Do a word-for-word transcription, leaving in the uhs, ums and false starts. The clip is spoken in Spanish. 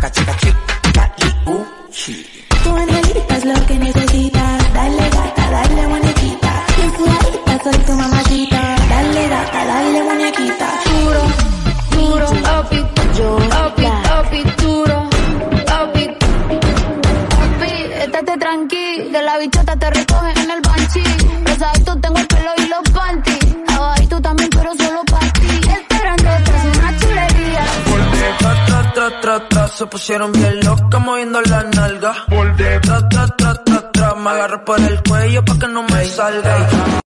chaca, chaca, chica, liuchi. Tu angelita es lo que necesitas. Dale gata, dale muñequita. Bien sudadita, soy tu mamacita. Dale gata, dale muñequita. Duro, duro, papi, papi, papi, duro, papi, papi, estate tranqui, que la bichota te recoge en el banchi. Rosadito tengo el pelo y los panties. Abajito también, pero solo para ti. Esperando, es una chulería. Tra, tra, tra, tra, tra, se pusieron bien locas moviendo la nalga. Tra, tra, tra, tra, tra, me agarro por el cuello pa' que no me salga.